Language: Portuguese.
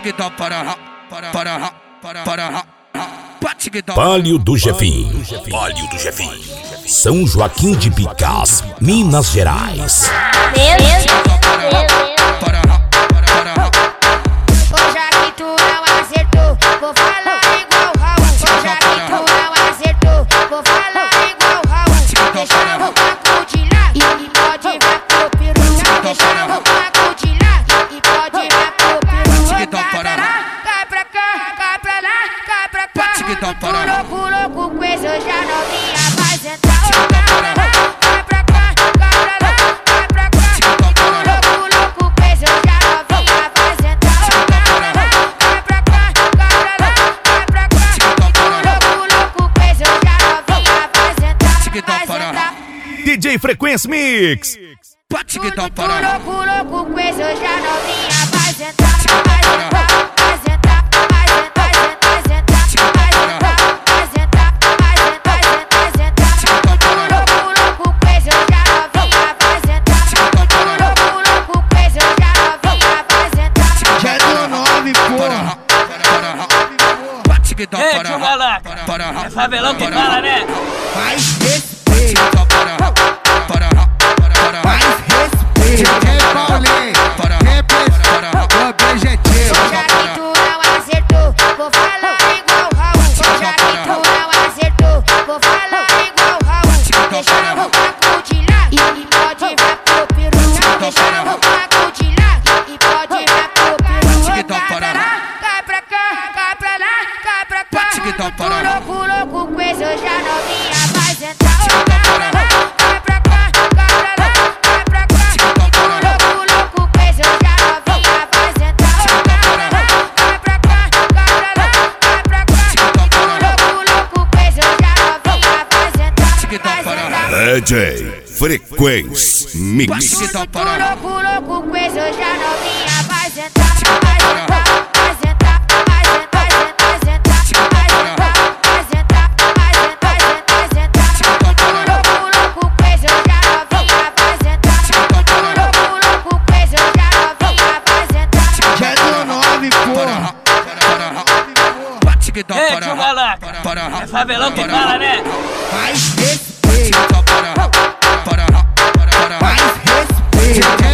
Palio do Jefim, Palio do Jefim, São Joaquim de Bicás, Minas Gerais. Já que tu não acertou, vou falar igual Raul. Já que tu não acertou, vou falar igual Raul. Deixa o macaco de lá e pode ver pro peru. Deixa o macaco de lá e pode ver pro peru. Cai pra lá, cai pra cá, cai pra lá, cai pra cá. Tu louco, louco, com esse eu já não vinha mais entrar. Cai pra cá, cai pra lá, cai pra cá. Tu louco, louco, com esse eu já não vinha mais entrar. Cai pra cá, cai pra lá, cai pra cá. Tu louco, louco, com esse eu já não vinha mais entrar. DJ Frequência Mix. Tu louco, louco, com esse eu já não vinha mais entrar. Ei, tio Galaca, é favelão que fala, né? Mais respeito, mais respeito. Quem Paulinho, representa o objetivo. Já que tu não acertou, vou falar igual Raul. Já que tu não acertou, vou falar igual Raul. Deixa o macaco de lá e pode ver pro peru. Deixa o macaco de lá e pode ver pro peru. Cai pra lá, cai pra cá, cai pra lá, cai pra cá. Tu louco, louco, com esse eu já não vinha mais entrar. Cai pra lá, cai pra cá, cai pra lá, cai pra cá. Tu louco, louco, com esse eu já não vinha mais entrar. Cai pra lá, cai pra cá, cai pra lá, cai pra cá. Tu louco, louco, com esse eu já não vinha mais entrar. DJ Frequência Mix. Tu louco, louco, com esse eu já não vinha mais entrar. Ei, tio Galaca, é favelão que fala, né? Mais respeito, mais respeito.